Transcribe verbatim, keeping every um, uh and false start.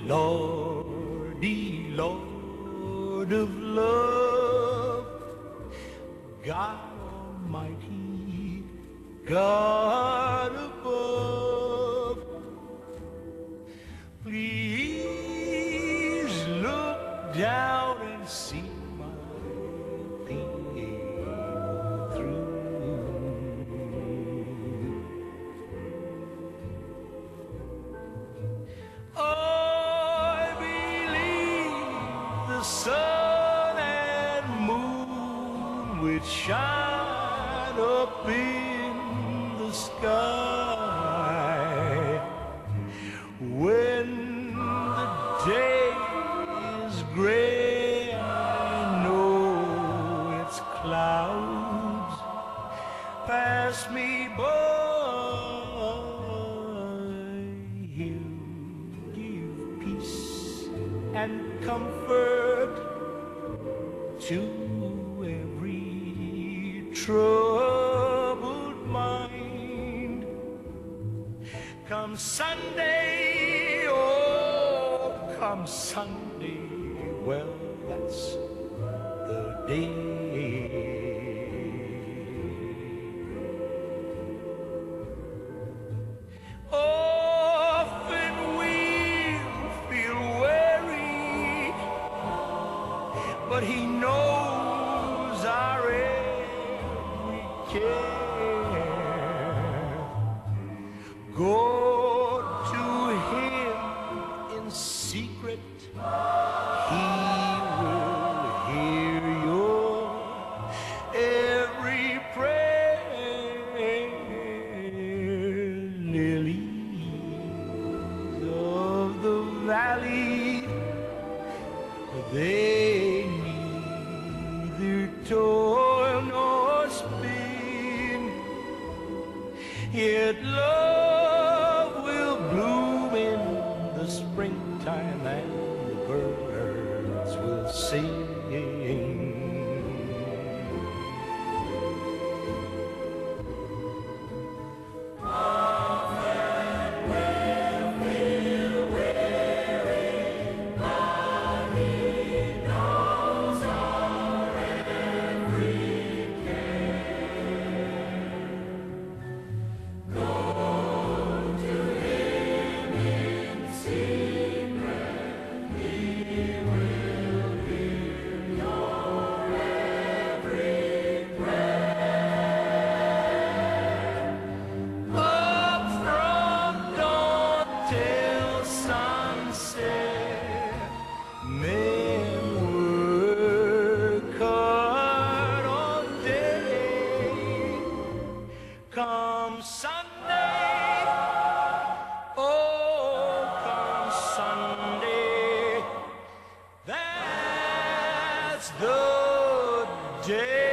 Lordy, Lord of love, God Almighty, God above, please look down and see my people through. I believe the sun and moon would shine up in the sky when the day is gray. I know it's clouds pass me by. He'll give peace and comfort to every troubled mind. Come Sunday, oh, come Sunday, well, that's the day. Often we'll feel weary, but He knows our every care. Go to Him in secret, He will hear your every prayer. Lilies of the valley, they neither toil nor spin, yet love will bloom in the springtime and the birds will sing. Men work hard all day. Come Sunday, oh, come Sunday, that's the day.